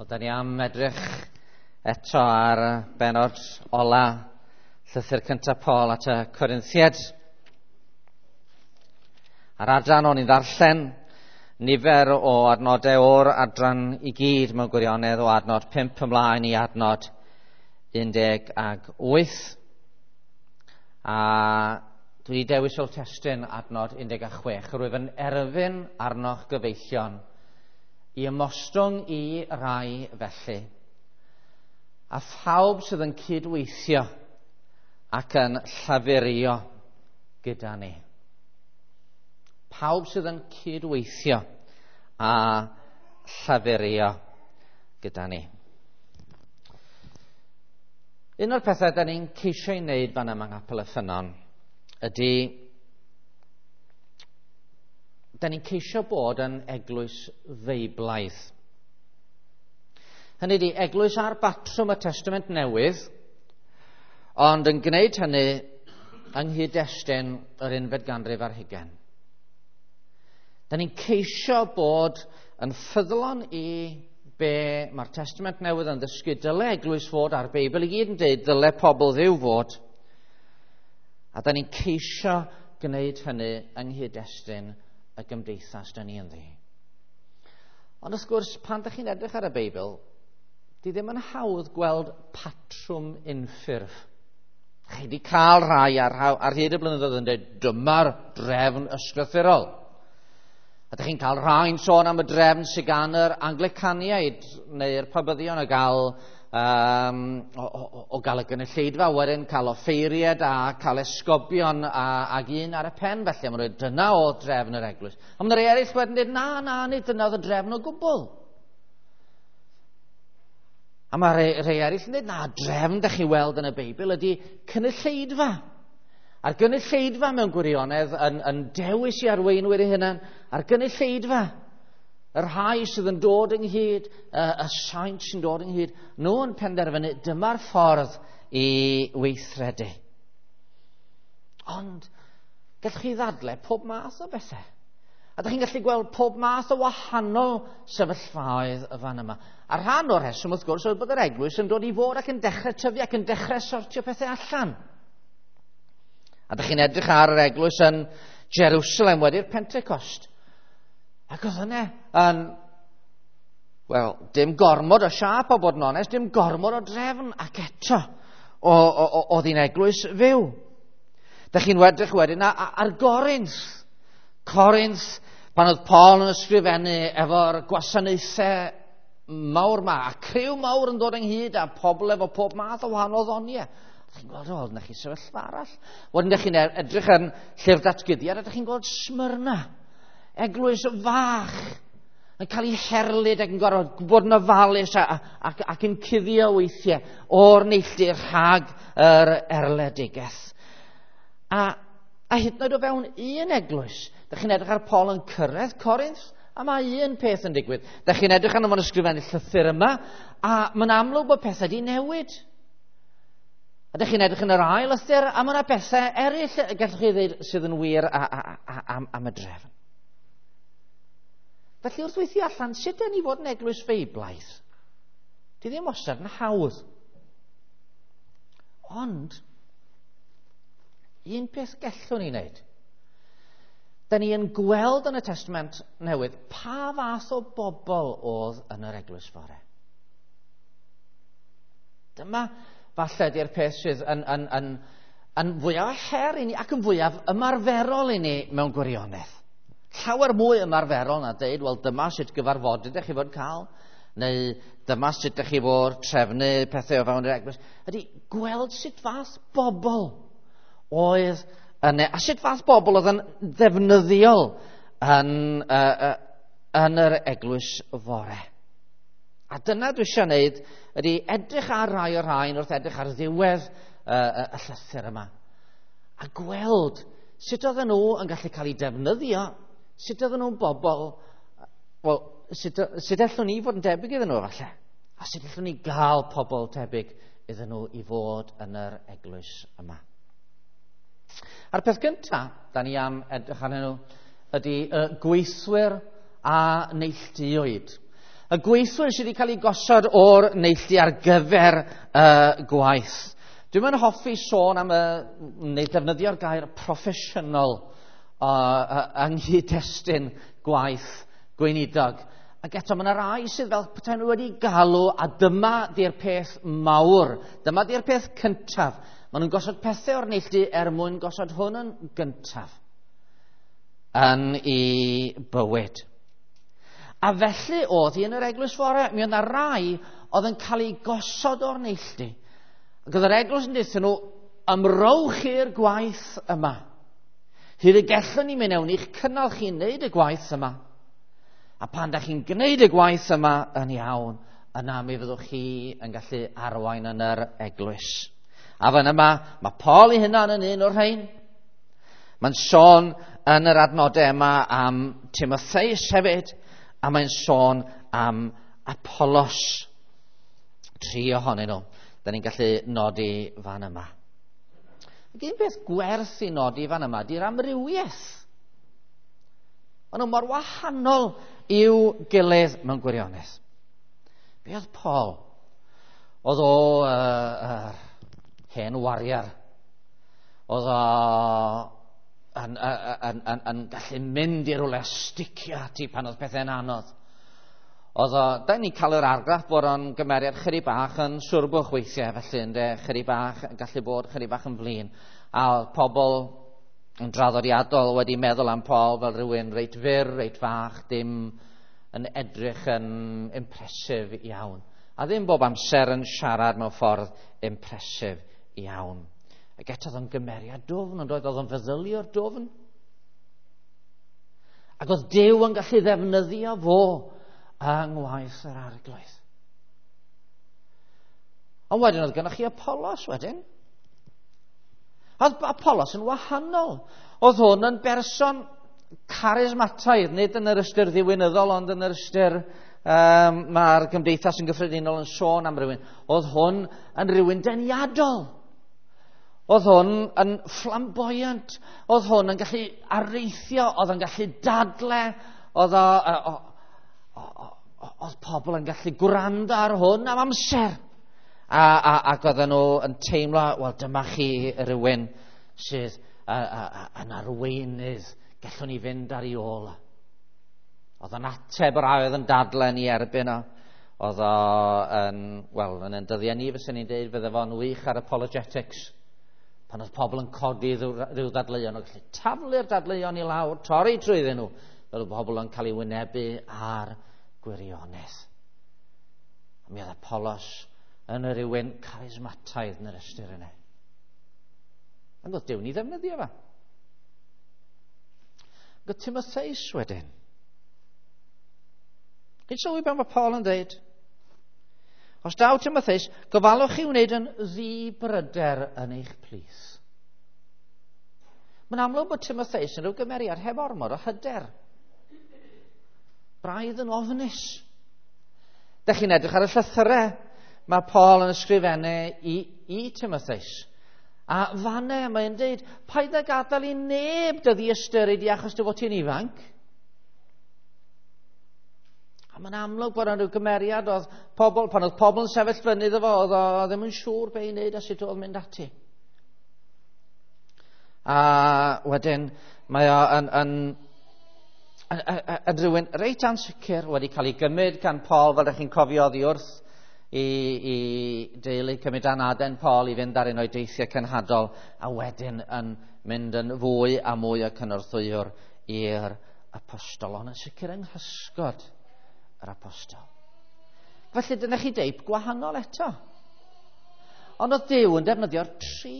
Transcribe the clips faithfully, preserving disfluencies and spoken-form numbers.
Da ni am edrych eto ar benod ola llythyr cyntaf Paul at y Corinthiaid. Ar adran o'n i'n ddarllen nifer o adnodau o'r adran i gyd mewn gwirionedd o adnod pump ymlaen i adnod un deg ag wyth. A dwi wedi dewis o'r testun adnod un deg a chwech. Rwyf yn erfyn arnoch gyfeillion i ymostwng i rai felly, a phawb sydd yn cydweithio ac yn llafurio gyda ni. Pawb sydd yn cydweithio a llafurio gyda ni. Un o'r pethau da ni'n ceisio ei wneud fan yma yng Ngapel y Ffynnon ydy da ni'n ceisio bod yn eglwys feiblaidd. Hynny ydy, eglwys ar batrwm y Testament Newydd, ond yn gwneud hynny yng nghyd-destun yr unfed ganrif ar hugain. Da ni'n ceisio bod yn ffyddlon i be mae'r Testament Newydd yn ddysgu. Dyle eglwys fod a'r Beibl i gyd yn dweud dyle pobl ddiw fod. A da ni'n ceisio gwneud hynny yng nghyd-destun y gymdeithas da ni yn ddi. Ond wrth gwrs, pan ydych chi'n edrych ar y Beibl, di ddim yn hawdd gweld patrwm unffurf. Chi wedi cael rhai ar, ar hyd y blynyddoedd yn dweud dyma'r drefn ysgrythurol. Ydych chi'n cael rhai'n sôn am y drefn sydd gan yr Anglicaniaid neu'r Pabyddion o gael um, o, o, o gael y gynulleidfa, wedyn cael offeiriad a cael esgobion a, ag un ar y pen felly. Mae'n dweud dyna o drefn yr eglwys. Ond mae'r eraill wedyn dweud na, na, nid dyna oedd y drefn o gwbl. A mae rhai, rhai eraill yn dweud na, drefn da chi weld yn y Beibl ydy cynulleidfa. A'r gynulleidfa mewn gwirionedd yn, yn dewis i arweinwyr eu hunan, a'r gynulleidfa, y rhai sydd yn dod ynghyd, y, y saint sy'n dod ynghyd, nhw yn penderfynu dyma'r ffordd i weithredu. Ond, gallwch chi ddadlau pob math o bethau. A ydych chi'n gallu gweld pob math o wahanol sefyllfaoedd y fan yma. A rhan o'r rheswm wrth gwrs oedd bod yr eglwys yn dod i fod ac yn dechrau tyfu ac yn dechrau sortio pethau allan. A ydych chi'n edrych ar yr eglwys yn Jerusalem wedi'r Pentecost. Ac oedd hynny yn, wel, dim gormod o siap o bod yn onest, dim gormod o drefn ac eto oedd hi'n eglwys fyw. Ydych chi'n edrych wedyn ar Gorinth. Corinth, pan oedd Paul yn ysgrifennu efo'r gwasanaethau mawr ma, a criw mawr yn dod ynghyd, a pobl efo pob math o wahanol ddoniau. Ydych chi'n gweld, oedd ydych chi'n sefyllfa arall. Wedyn ydych chi'n edrych yn llyfr datgyddiad, ydych chi'n gweld Smyrna, eglwys fach, yn cael ei herlyd ac yn gorfod bod yn ofalus ac, ac yn cuddio weithiau o'r neilltu'r rhag yr erledigaeth. A, a hyd yn oed o fewn un eglwys, ydych chi'n edrych ar Paul yn cyrraedd Corinth, a mae un peth yn digwydd. Ydych chi'n edrych arno fo'n ysgrifennu llythyr yma, a mae'n amlwg bod pethau wedi newid. Ydych chi'n edrych yn yr ail lythyr, a mae yna bethau eraill gallwch chi ddweud sydd yn wir a, a, a, a, am y drefn. Felly wrth weithio allan, sut yna ni fod yn eglwys feiblaidd? Di ddim wastad yn hawdd. Ond, un peth gallwn ni wneud. Da ni yn gweld yn y Testament Newydd pa fath o bobl oedd yn yr eglwys fore. Dyma falle ydy'r peth sydd yn, yn, yn, yn fwyaf her i ni ac yn fwyaf ymarferol i ni mewn gwirionedd. Llawer mwy ymarferol na dweud, wel dyma sut gyfarfodydd ydych chi fod cael, neu dyma sut ydych chi fod trefnu pethau o fewn yr eglwys. Ydy gweld sut fath bobl oedd yna, a sut fath bobl oedd yn ddefnyddiol yn, uh, uh, yn yr eglwys fore. A dyna dwi eisiau gwneud ydy edrych ar rai o'r rhain wrth edrych ar ddiwedd uh, y llythyr yma. A gweld sut oedden nhw yn gallu cael ei defnyddio, sut oedden nhw'n bobl, wel, sut, sut allwn ni fod yn debyg iddyn nhw falle, a sut allwn ni gael pobl tebyg iddyn nhw i fod yn yr eglwys yma. A'r peth gyntaf, da ni am edrych arnyn nhw, ydy uh, gweithwyr a neilltuoedd. Y gweithwyr sydd wedi cael ei gosod o'r neilltu ar gyfer y gwaith. Dwi'n mynd hoffi sôn am y, neu defnyddio'r gair proffesiynol yng nghyd-destun gwaith gweinidog. Ac eto, mae yna rai sydd fel petai nhw wedi galw, a dyma di'r peth mawr, dyma di'r peth cyntaf. Maen nhw'n gosod pethau o'r neilltu er mwyn gosod hwn yn gyntaf yn ei bywyd. A felly oedd hi yn yr eglwys fore, mi oedd yna rai oedd yn cael ei gosod o'r neilltu. Ac oedd yr eglwys yn dweud nhw, ymrowch i'r gwaith yma. Hyd y gellwn ni mynd mewn i'ch cynnal chi'n gwneud y gwaith yma. A pan da chi'n gwneud y gwaith yma yn iawn, yna mi fyddwch chi yn gallu arwain yn yr eglwys. A fan yma, mae Paul ei hunan yn un o'r rhain. Mae'n sôn yn yr adnodau yma am Timotheus hefyd, a mae'n sôn am Apollos. Tri ohonyn nhw. Da ni'n gallu nodi fan yma. Ac un peth gwerth i nodi fan yma di'r amrywiaeth. Maen nhw mor wahanol i'w gilydd mewn gwirionedd. Be oedd Paul? Oedd o uh, uh, hen wariar. Oedd o yn, yn, yn, yn gallu mynd i'r rwle sticio ati pan oedd pethau'n anodd. Oedd o, da ni'n cael yr argraff bod o'n gymeriad chydig bach yn swrbwch weithiau, felly ynddo, chydig bach, gallu bod chydig bach yn flin. A oedd pobl yn draddodiadol wedi meddwl am Paul fel rhywun reit fyr, reit fach, dim yn edrych yn impresif iawn. A ddim bob amser yn siarad mewn ffordd impresif iawn. Ac eto oedd o'n gymeriad dwfn, ond oedd o'n feddylio'r dwfn. Ac oedd Duw yn gallu ddefnyddio fo yng ngwaith yr arglwydd. Ond wedyn oedd gennych chi Apollos wedyn. Oedd Apollos yn wahanol. Oedd hwn yn berson charismataidd, nid yn yr ystyr ddiwinyddol, ond yn yr ystyr um, mae'r gymdeithas yn gyffredinol yn sôn am rywun. Oedd hwn yn rywun deniadol. Oedd hwn yn flamboyant, oedd hwn yn gallu areithio, oedd yn gallu dadle, oedd, o, o, o, o, oedd pobl yn gallu gwrando ar hwn am amser. A, a, ac oedd nhw yn teimlo, wel dyma chi rhywun sydd yn arweinydd, gallwn ni fynd ar ei ôl. Oedd yn ateb yr oedd yn dadle ni erbyn o. Oedd o yn, wel, yn yn dyddiau ni fysyn ni'n dweud fydde fo'n wych ar apologetics. Pan oedd pobl yn codi rhyw ddadleuon, oedd gallu taflu'r dadleuon i lawr, torri trwyddyn nhw, fel oedd pobl yn cael ei wynebu ar gwirionedd. A mi oedd Apollos yn yr rywun charismataidd yn yr ystyr yna. Ac oedd Duw ni ddefnyddio fa. Ac oedd Timotheus wedyn. Chi'n sylwi beth mae Paul yn dweud? Os daw Timotheus, gofalwch chi wneud yn ddibryder yn eich plith. Mae'n amlwg bod Timotheus yn rhyw gymeriad heb ormod o hyder. Braidd yn ofnus. Da chi'n edrych ar y llythyrau mae Paul yn ysgrifennu i, i Timotheus. A fanne mae'n dweud, paid â gadael i neb dyddi ystyried i achos dy fod ti'n ifanc. A mae'n amlwg bod yna rhyw gymeriad oedd pobl, pan oedd pobl yn sefyll fyny iddo fo, oedd o ddim yn siŵr be i wneud a sut oedd mynd ati. A wedyn mae o yn, yn, yn, yn, yn rhywun reit ansicr wedi cael ei gymryd gan Paul, fel ydych chi'n cofio oddi wrth i, i deulu cymryd anaden Paul i fynd ar un o'i deithiau cynhadol, a wedyn yn mynd yn fwy a mwy o cynorthwywr i'r apostol, ond yn sicr yng nghysgod yr apostol. Felly dyna chi deip gwahanol eto. Ond oedd Duw yn defnyddio'r tri.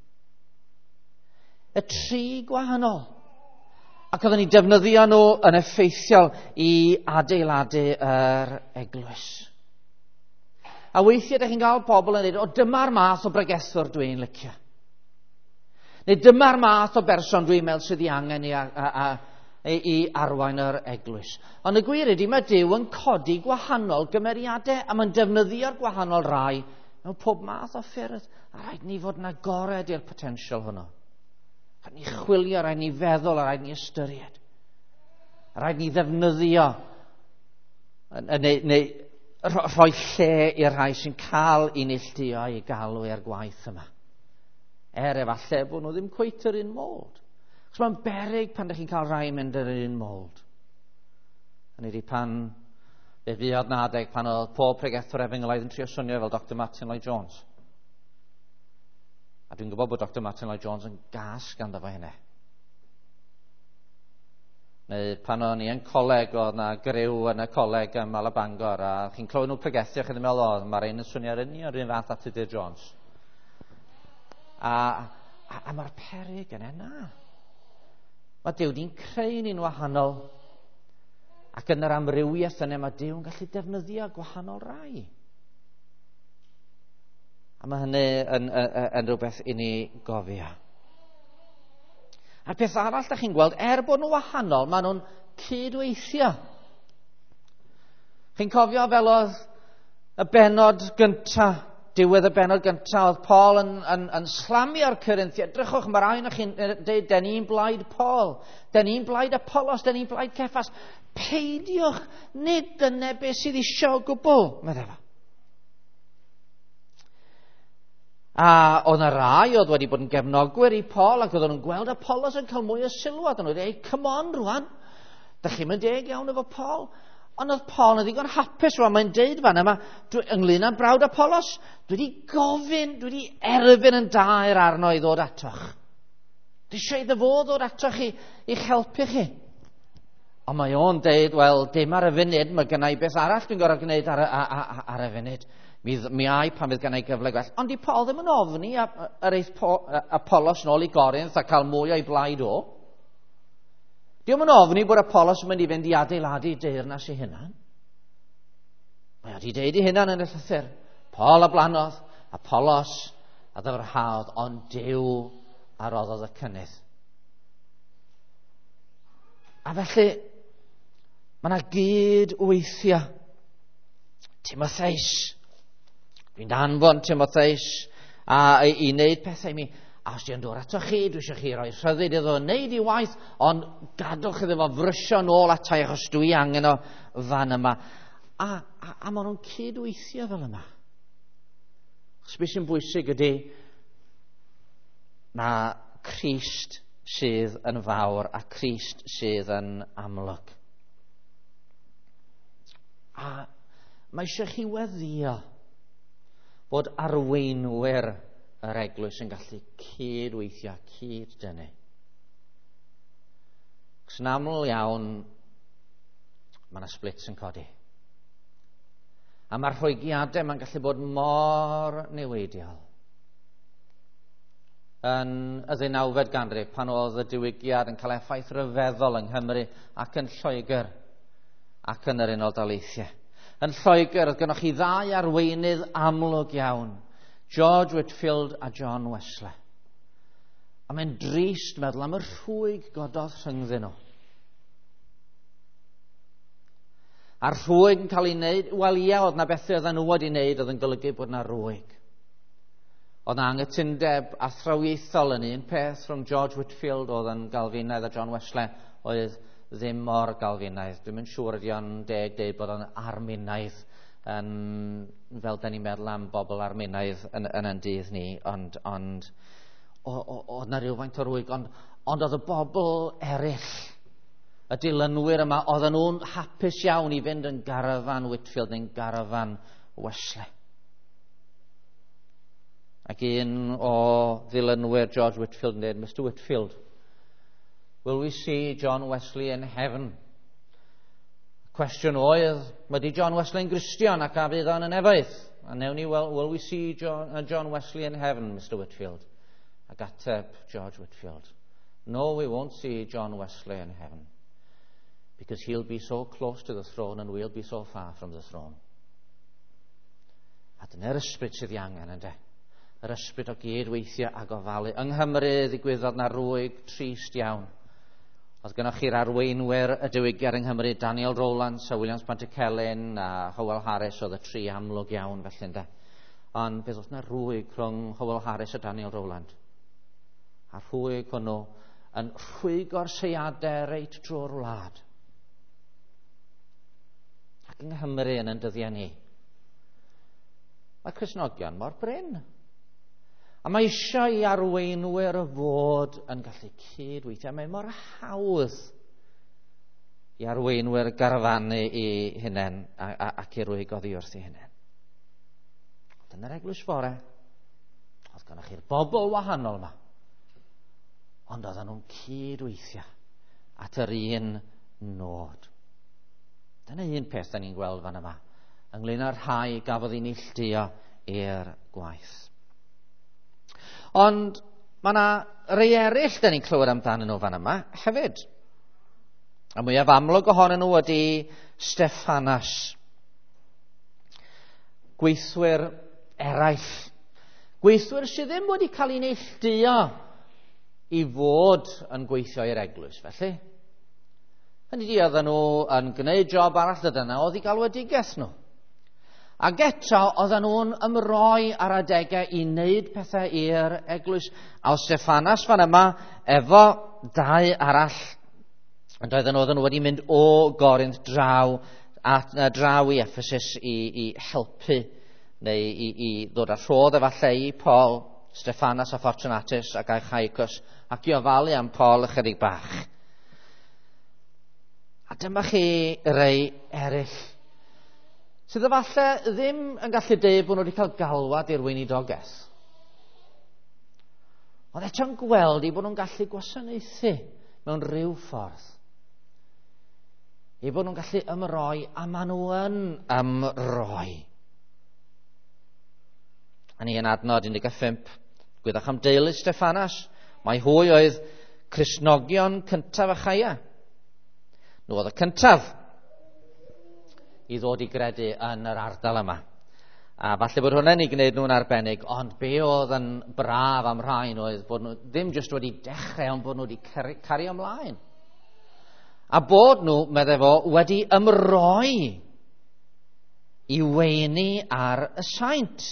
Y tri gwahanol. Ac oedden ni defnyddio nhw yn effeithiol i adeiladu yr eglwys. A weithiau ydych chi'n cael pobl yn dweud, o dyma'r math o bregethwr dwi'n licio. Neu dyma'r math o berson dwi'n meddwl sydd i angen i, a, a, a, i arwain yr eglwys. Ond y gwir ydy, mae Duw yn codi gwahanol gymeriadau a mae'n defnyddio'r gwahanol rai mewn pob math o ffyrdd. A rhaid ni fod yn agored i'r potensial hwnnw. Rhaid ni chwilio, rhaid ni feddwl, a rhaid ni ystyried. A rhaid ni ddefnyddio neu, neu rhoi lle i'r rhai sy'n cael i neilltuo i galw i'r gwaith yma. Er efallai bod nhw ddim cweit yr un mold. Cos mae'n beryg pan ydych chi'n cael rhai mynd yr un mold. Hynny ydi pan, fe fuodd na adeg pan oedd pob pregethwr Efengylaid yn trio swnio fel Doctor Martin Lloyd Jones. A dwi'n gwybod bod Doctor Martin Lloyd Jones yn gas ganddo fo hynny. Neu pan o'n i yn coleg, oedd na griw yn y coleg ym Malabangor, a chi'n clywed nhw pregethu, a chi'n meddwl, o, mae'r un yn swnio ar un o'r un fath at Tudur Jones. A, a, a mae'r peryg yn enna. Mae Duw di'n creu ni'n wahanol, ac yn yr amrywiaeth yna mae Duw yn gallu defnyddio gwahanol rai. A mae hynny yn, yn, yn rhywbeth i ni gofio. A'r peth arall da chi'n gweld, er bod nhw wahanol, maen nhw'n cydweithio. Chi'n cofio fel oedd y benod gyntaf, diwedd y benod gyntaf, oedd Paul yn, yn, yn slamio'r Corinthiaid. Drychwch, mae'r ein o'ch chi'n dweud, den ni'n blaid Paul, den ni'n blaid Apollos, den ni'n blaid Cephas. Peidiwch, nid dyna beth sydd isio o gwbl, meddwl efo. A oedd yna rai oedd wedi bod yn gefnogwyr i Paul ac oedd nhw'n gweld Apollos yn cael mwy o sylw a oedd nhw'n dweud, come on rwan, da chi'n mynd deg iawn efo Paul. Ond oedd Paul yn ddigon hapus rwan, mae'n deud fan yma, ynglyn â'n brawd Apollos, dwi wedi gofyn, dwi wedi erfyn yn dair arno i ddod atoch. Dwi eisiau iddo fo ddod atoch i, i'ch helpu chi. Ond mae o'n deud, wel, dim ar y funud, mae gennau beth arall dwi'n gorfod gwneud ar, ar, ar, ar y funud. Mi, mi ai pan fydd gennau gyfle gwell. Ond di Paul ddim yn ofni yr eith Apollos nôl i Gorinth a cael mwy o'i blaid o. Di ddim yn ofni bod Apollos yn mynd i fynd i adeiladu deyrnas i hynna. Mae wedi deud i hynna yn y llythyr. Paul a blanodd, Apollos a ddyfrhaodd, ond Duw a roddodd y cynnydd. A felly, mae yna gyd weithio. Timotheus. Dwi'n danfon Timotheus a i, i wneud pethau mi. A os di'n dod ato chi, dwi eisiau chi roi rhyddid iddo wneud i waith, ond gadwch iddo fo frysio nôl ata i, achos dwi angen o fan yma. A, a, a maen nhw'n cydweithio fel yma. Chos beth sy'n bwysig ydy, mae Crist sydd yn fawr a Crist sydd yn amlwg. A mae eisiau chi weddio bod arweinwyr yr eglwys yn gallu cydweithio, cyd-dynnu. Cos yn aml iawn, mae yna splits yn codi. A mae'r rhwygiadau mae'n gallu bod mor newidiol. Yn y ddeunawfed ganrif, pan oedd y diwygiad yn cael effaith ryfeddol yng Nghymru ac yn Lloegr ac yn yr Unol Daleithiau. Yn Lloegr, oedd gennych chi ddau arweinydd amlwg iawn, George Whitefield a John Wesley. A mae'n drist meddwl am y rhwyg gododd rhyngddyn nhw. A'r rhwyg yn cael ei wneud, wel ia, oedd na bethau oedd nhw wedi wneud oedd yn golygu bod na rhwyg. Oedd na anghytundeb athrawiaethol yn un peth rhwng George Whitefield oedd yn Galfinaidd a John Wesley oedd ddim mor Galfinaidd. Dwi'n mynd siŵr ydy o'n deg deud bod o'n Arminaidd yn, fel da ni'n meddwl am bobl Arminaidd yn, yn yn dydd ni, ond, ond oedd na rhywfaint o rwyg, ond, ond oedd y bobl eraill, y dilynwyr yma, oedd nhw'n hapus iawn i fynd yn garafan Whitefield neu'n garafan Wesley. Ac un o ddilynwyr George Whitefield yn dweud, Mister Whitefield, will we see John Wesley in heaven? Cwestiwn oedd, ydy John Wesley yn Gristion ac a fydd o'n yn efaith? A newn ni, well, will we see John, uh, John Wesley in heaven, Mister Whitefield? Ac ateb George Whitefield, no, we won't see John Wesley in heaven, because he'll be so close to the throne and we'll be so far from the throne. A dyna'r ysbryd sydd i angen, ynddo? Yr ysbryd o gydweithio a gofalu. Yng Nghymru ddigwyddodd na rwyg trist iawn. Oedd gennych chi'r arweinwyr y diwygiad yng Nghymru, Daniel Rowland, Sir Williams Pantycelyn a Hywel Harris oedd y tri amlwg iawn felly ynde. Ond bydd oedd na rwyg rhwng Hywel Harris a Daniel Rowland. A rwyg hwnnw yn rhwygo'r seiadau reit drwy'r wlad. ac yng Nghymru yn yn dyddiau ni. Mae Cristnogion mor bryn. A mae eisiau i arweinwyr y fod yn gallu cydweithio. Mae mor hawdd i arweinwyr garfanu i hunain ac i rwy goddi wrth i hunain. Dyna'r eglwys fore. Oedd gennych chi'r bobl wahanol yma. Ond oedden nhw'n cydweithio at yr un nod. Dyna un peth da ni'n gweld fan yma, ynglŷn â'r rhai gafodd ei neilltuo i'r gwaith. Ond mae yna rei eraill da ni'n clywed amdanyn nhw fan yma hefyd. A mwyaf amlwg ohonyn nhw ydy Stephanas. Gweithwyr eraill. Gweithwyr sydd ddim wedi cael ei neilltuo i fod yn gweithio i'r eglwys, felly. Hynny di, oedden nhw yn gwneud job arall ydyn nhw, oedd i gael wedigaeth nhw. Ac eto, oedden nhw'n ymroi ar adegau i wneud pethau i'r eglwys. A o Stephanas fan yma, efo dau arall, ond oedden nhw, oedden nhw wedi mynd o Gorinth draw, at, uh, draw i Ephesus i, i helpu, neu i, i ddod â rhodd efallai i Paul, Stephanas a Fortunatus ac Achaicus, ac i ofalu am Paul ychydig bach. A dyma chi rei eraill sydd efallai ddim yn gallu deud bod nhw wedi cael galwad i'r weinidogaeth. Ond eto'n gweld i bod nhw'n gallu gwasanaethu mewn rhyw ffordd. I bod nhw'n gallu ymroi, a maen nhw yn ymroi. A ni yn adnod un deg pump, gwyddach am deulu Stephanas, mae hwy oedd Cristnogion cyntaf Achaia. Nhw oedd y cyntaf i ddod i gredu yn yr ardal yma. A falle bod hwnna'n ei gwneud nhw'n arbennig, ond be oedd yn braf am rhain oedd bod nhw ddim jyst wedi dechrau, ond bod nhw wedi cari, cario ymlaen. A bod nhw, meddai fo, wedi ymroi i weini ar y saint.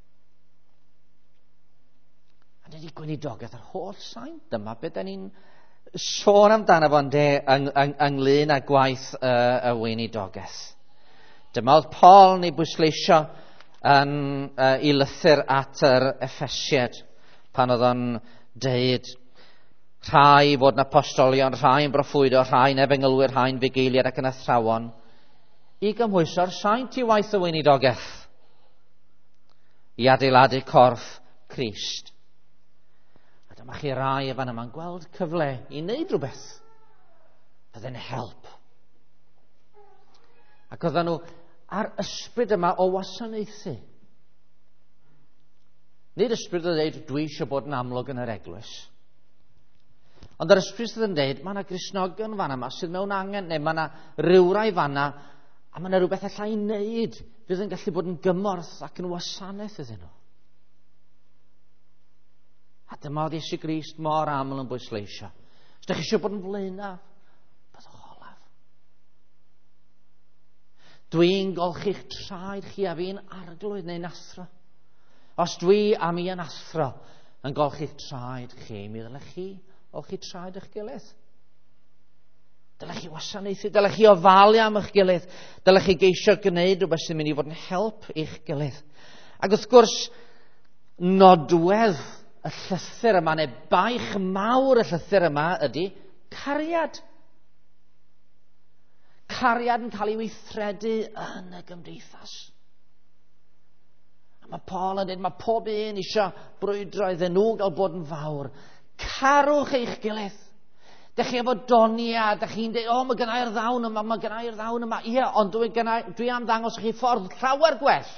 A dydi gweinidogaeth yr holl saint, dyma beth da ni'n sôn amdano fo'n de yng, yng, ynglŷn â gwaith uh, y weinidogaeth. Dyma oedd Paul neu bwysleisio yn, uh, i lythyr at yr Effesied pan oedd o'n deud rhai fod yn apostolion, rhai yn broffwydo, rhai yn efengylwyr, rhai yn fugeiliad ac yn athrawon, i gymhwyso'r saint i waith y weinidogaeth, i adeiladu corff Crist. Dyma chi rai fan yma'n gweld cyfle i wneud rhywbeth. Bydde'n help. Ac oedden nhw ar ysbryd yma o wasanaethu. Nid ysbryd o dweud, dwi eisiau bod yn amlwg yn yr eglwys. Ond yr ysbryd sydd yn dweud, mae yna Gristnogion fan yma sydd mewn angen, neu mae yna rywrai fan yma, a mae yna rhywbeth allai wneud fydd yn gallu bod yn gymorth ac yn wasanaeth iddyn nhw. A dyma oedd Iesu Grist mor aml yn bwysleisio. Os ydych chi eisiau bod yn flaenaf, byddwch olaf. Dwi'n golchi'ch traed chi a fi'n arglwydd neu'n athro. Os dwi a mi yn athro yn golchi'ch traed chi, mi ddylech chi olchi traed eich gilydd. Dylech chi wasanaethu, dylech chi ofalu am eich gilydd, dylech chi geisio gwneud rhywbeth sy'n mynd i fod yn help i'ch gilydd. Ac wrth gwrs, nodwedd y llythyr yma, neu baich mawr y llythyr yma ydy cariad. Cariad yn cael ei weithredu yn y gymdeithas. A mae Paul yn dweud, mae pob un eisiau brwydro iddyn nhw gael bod yn fawr. Carwch eich gilydd. Dych chi efo donia, dych chi'n dweud, o, mae gennai'r ddawn yma, mae gennai'r ddawn yma. Ie, ond dwi, gennai, dwi am ddangos chi ffordd llawer gwell.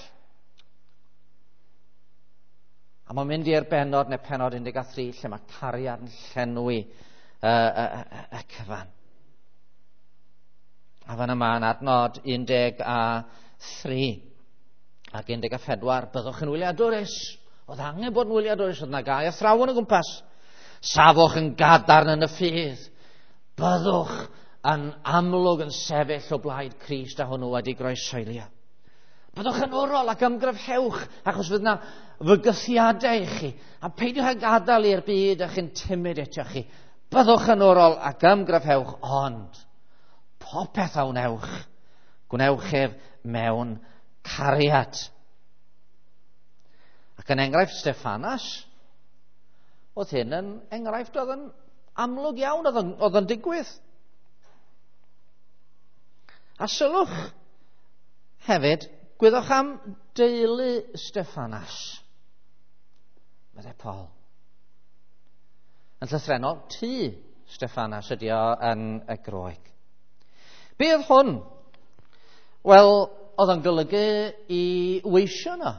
A mae'n mynd i'r benod neu penod un deg tri lle mae cariad yn llenwi y uh, uh, uh, uh, cyfan. A fan yma yn adnod un deg tri ac un deg pedwar, byddwch yn wyliadwrus. Oedd angen bod yn wyliadwrus, oedd na gau athrawon o gwmpas. Safwch yn gadarn yn y ffydd. Byddwch yn amlwg yn sefyll o blaid Crist a hwnnw wedi groesoelio. Byddwch yn orol ac ymgryfhewch, achos fydd yna fygythiadau i chi, a peidiwch â gadael i'r byd a'ch intimidatio chi. Byddwch yn orol ac ymgryfhewch, ond popeth a wnewch, Gwnewch ef mewn cariad. Ac yn enghraifft Stephanas, oedd hyn yn enghraifft oedd yn amlwg iawn oedd yn, oedd yn digwydd. A sylwch hefyd, gwyddwch am deulu Stephanas. Fydde Paul. Yn llythrennol, tŷ Stephanas ydi o yn y Groeg. Be oedd hwn? Wel, oedd yn golygu i weisio yno.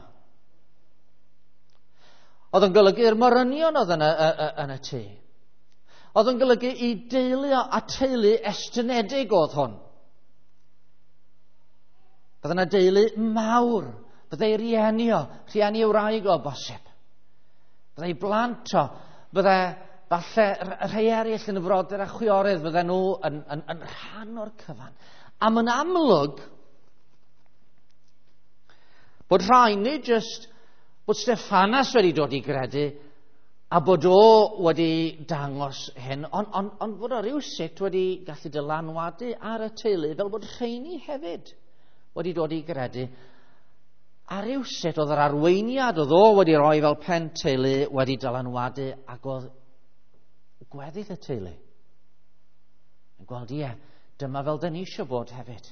Oedd yn golygu'r morynion oedd yn y, y, yn y tŷ. Oedd yn golygu i deulu a teulu estynedig oedd hwn. Bydd yna deulu mawr. Byddai rieni o, rieni wraig o bosib. Byddai blant o, byddai falle rhai eraill yn y frodyr a chwiorydd, byddai nhw yn, yn, yn rhan o'r cyfan. A mae'n amlwg bod rhai ni jyst bod Stephanas wedi dod i gredu a bod o wedi dangos hyn, ond on, on bod o rywsut wedi gallu dylanwadu ar y teulu, fel bod rheini hefyd wedi dod i gredu. A rywsut oedd yr arweiniad oedd o wedi rhoi fel pen teulu wedi dylanwadu ac oedd gweddill y teulu. Yn gweld ie, dyma fel dyn ni eisiau bod hefyd.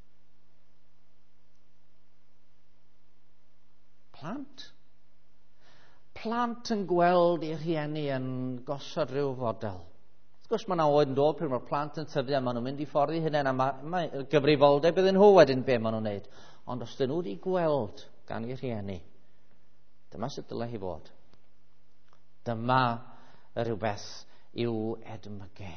Plant. Plant yn gweld eu rhieni yn gosod rhyw fodel. Wrth gwrs mae yna oed yn dod pryd mae'r plant yn tyfu a maen nhw'n mynd i ffordd i hynny a mae, mae gyfrifoldeb iddyn nhw wedyn be maen nhw'n wneud. Ond os dyn nhw wedi gweld gan eu rhieni, dyma sut dylai hi fod. Dyma rhywbeth i'w edmygu.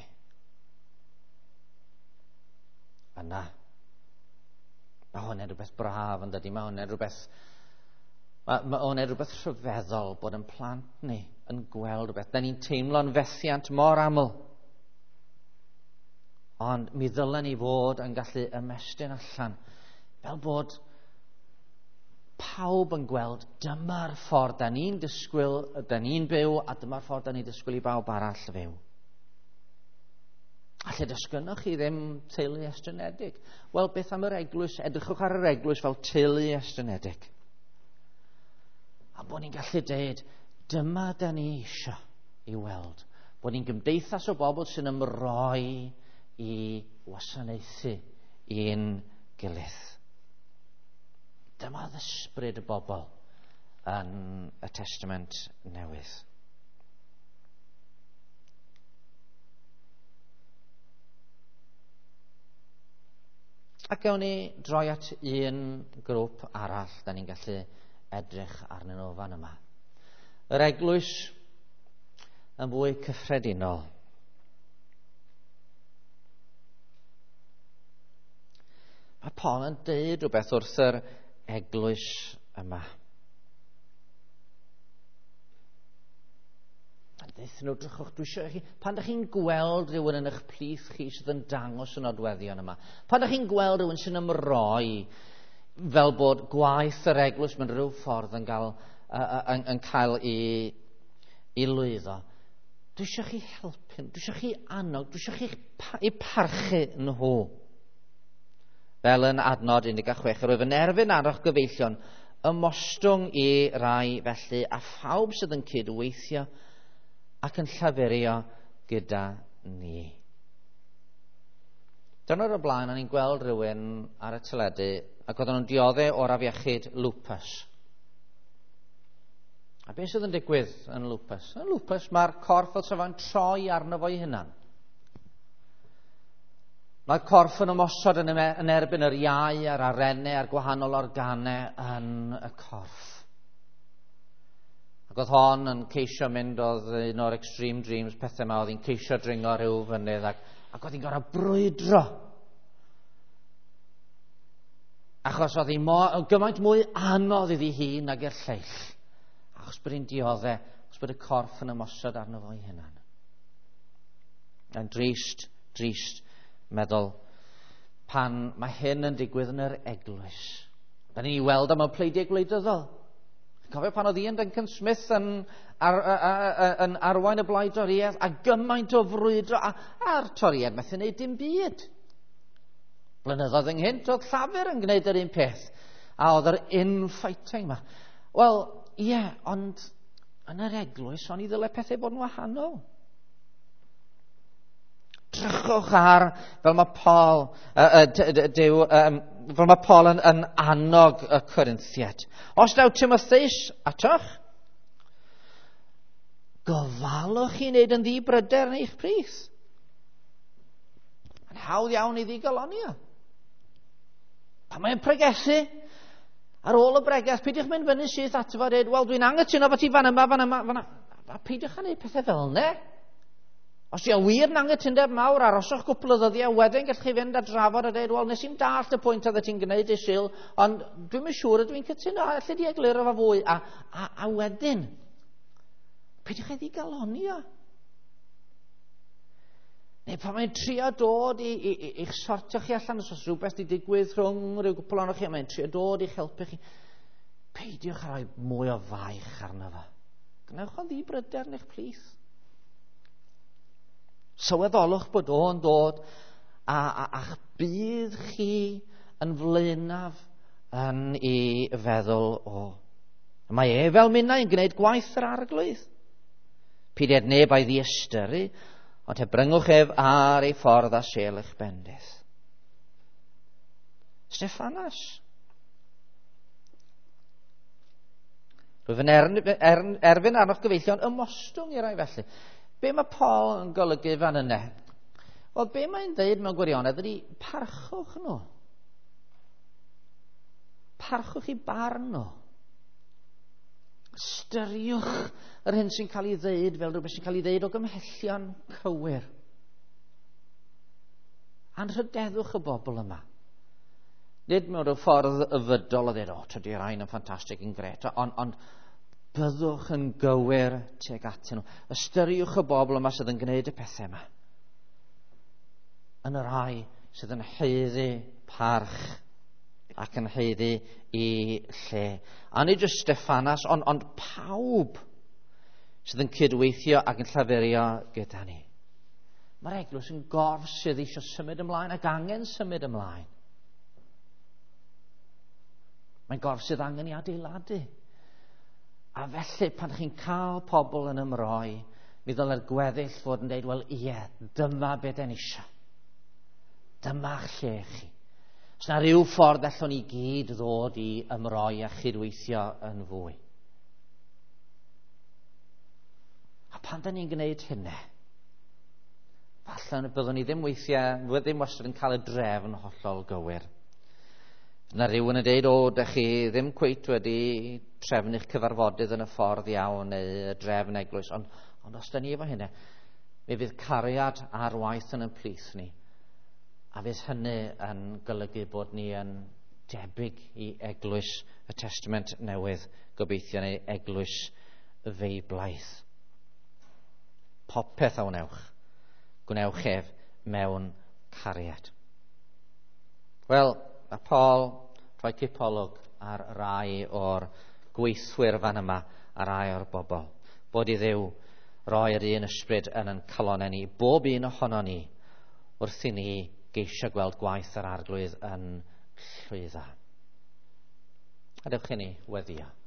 Yna. Mae hwnna'n rhywbeth braf yn dydi. Mae hwnna'n rhywbeth Mae, mae hwnna'n rhywbeth rhyfeddol bod yn plant ni yn gweld rhywbeth. Da ni'n teimlo'n fethiant mor aml. Ond mi ddylen ni fod yn gallu ymestyn allan. Fel bod pawb yn gweld dyma'r ffordd da ni'n disgwyl, da ni'n byw a dyma'r ffordd da ni'n disgwyl i bawb arall fyw. Alle dysgynnwch chi ddim teulu estynedig. Wel, beth am yr eglwys? Edrychwch ar yr eglwys fel teulu estynedig. A bod ni'n gallu dweud, dyma da ni eisiau i weld. Bod ni'n gymdeithas o bobl sy'n ymroi i wasanaethu i'n gilydd. Dyma ddysbryd y bobl yn y Testament Newydd. Ac gawn ni droi at un grŵp arall da ni'n gallu edrych arnyn nhw fan yma. Yr eglwys yn fwy cyffredinol. Mae Paul yn deud rhywbeth wrth yr eglwys yma. Deithio nhw, drychwch, dwi eisiau chi, pan ydych chi'n gweld rhywun yn eich plith chi sydd yn dangos y nodweddion yma, pan ydych chi'n gweld rhywun sy'n ymroi fel bod gwaith yr eglwys mewn rhyw ffordd yn cael, uh, yn, yn cael i, i lwyddo, dwi eisiau chi helpu, dwi eisiau chi annog, dwi eisiau chi pa, i parchu nhw. Fel yn adnod un deg chwech, roedd yn erbyn arwch gyfeillion ymostwng i rai felly a phawb sydd yn cydweithio ac yn llafurio gyda ni. Dyna'r o blaen, o'n i'n gweld rhywun ar y teledu ac oedden nhw'n dioddau o'r afiechyd lupus. A beth sydd yn digwydd yn lupus? Yn lupus mae'r corff fel sef yn troi arno fo'i hunan. Mae'r corff yn ymosod yn, yn erbyn yr iau a'r arennau a'r gwahanol organau yn y corff. Ac oedd hon yn ceisio mynd, oedd un o'r Extreme Dreams pethau yma, oedd hi'n ceisio dringo rhyw fynydd ac, ac oedd hi'n gorau brwydro. Achos oedd hi'n gymaint mwy anodd iddi hi nag i'r lleill. Achos bod hi'n dioddau, achos bod y corff yn ymosod arno fo'i hunan. Yn drist, drist, meddwl, pan mae hyn yn digwydd yn yr eglwys. Da ni'n ei weld am y pleidiau gwleidyddol. Cofio pan oedd Ian Duncan Smith yn, ar, yn arwain y blaid toriad a gymaint o frwydro a, a'r toriad methu wneud dim byd. Blynyddoedd ynghynt oedd Llafur yn gwneud yr un peth, a oedd yr infighting yma. Wel, ie, yeah, ond yn yr eglwys, o'n i ddyle pethau bod yn wahanol. Drychwch ar, fel mae Paul, uh, uh, dew, um, fel mae Paul yn, yn annog y Corinthiad. Os daw Timotheus atoch, gofalwch i wneud yn ddibryder yn eich pris. Yn hawdd iawn i ddigalonia. Pan mae'n pregethu, ar ôl y bregas, peidiwch mynd fyny syth ato fo a dweud, wel, dwi'n angytuno bod ti fan yma, fan yma, fan yma. Peidiwch a wneud pethau fel yna. Os yw wir yn angytundeb mawr, aroswch gwpl o ddyddiau, wedyn gallwch chi fynd a drafod a dweud, wel, nes i'n dallt y pwynt oedd ti'n gwneud i syl, ond dwi'n yn siŵr ydw i'n cytuno, a lle di egluro fo fwy, a, a, a wedyn, peidiwch ei ddigalonia. Neu pan mae'n trio dod i, i, i, i'ch sortio chi allan, os oes rhywbeth di digwydd rhwng rhyw gwpl o'n chi, mae'n trio dod i'ch helpu chi, peidiwch a rhoi mwy o faich arno fo. Gnewch o ddibryder yn eich plis. Sylweddolwch bod o'n dod a, a, a'ch bydd chi yn flaenaf yn ei feddwl o. Mae e fel minnau yn gwneud gwaith yr arglwydd. Peidiad neb a'i ddiystyru, ond hebryngwch ef ar ei ffordd a sel eich bendith. Stephanas. Rwyf yn er, er, erfyn arnoch gyfeillion ymostwng i rai felly. Be mae Paul yn golygu fan yna? Wel, be mae'n dweud mewn gwirionedd ydy parchwch nhw. Parchwch i barn nhw. Styriwch yr hyn sy'n cael ei ddeud fel rhywbeth sy'n cael ei ddeud o gymhellion cywir. Anrhydeddwch y bobl yma. Nid mewn rhyw ffordd yfydol o ddweud, o, tydi'r rhain yn ffantastig yn gret, ond on, byddwch yn gywir tuag atyn nhw. Ystyriwch y bobl yma sydd yn gwneud y pethau yma. Yn yr rhai sydd yn heiddi parch ac yn heiddi i lle. A nid jyst Stephanas, ond, ond pawb sydd yn cydweithio ac yn llafurio gyda ni. Mae'r eglwys yn gorf sydd eisiau symud ymlaen ac angen symud ymlaen. Mae'n gorf sydd angen i adeiladu. A felly, pan chi'n cael pobl yn ymroi, mi ddylai'r gweddill fod yn dweud, wel, ie, dyma beth yn eisiau. Dyma'ch lle chi. Os yna rhyw ffordd allwn ni gyd ddod i ymroi a chydweithio yn fwy. A pan da ni'n gwneud hynny, falle byddwn ni ddim weithiau, ddim wastad yn cael y drefn hollol gywir. Yna rhywun yn dweud, o, dych chi ddim cweit wedi trefnu'ch cyfarfodydd yn y ffordd iawn neu y drefn eglwys, ond, ond os da ni efo hynny, mi fydd cariad a'r waith yn y plith ni. A fydd hynny yn golygu bod ni yn debyg i eglwys y Testament Newydd, gobeithio neu eglwys y feiblaidd. Popeth a wnewch, gwnewch ef mewn cariad. Wel, a Paul rhoi cipolwg ar rai o'r gweithwyr fan yma a rai o'r bobl. Bod i ddiw roi'r un ysbryd yn yn calonau ni, bob un ohono ni, wrth i ni geisio gweld gwaith yr arglwydd yn llwyddo. A dewch i ni weddio.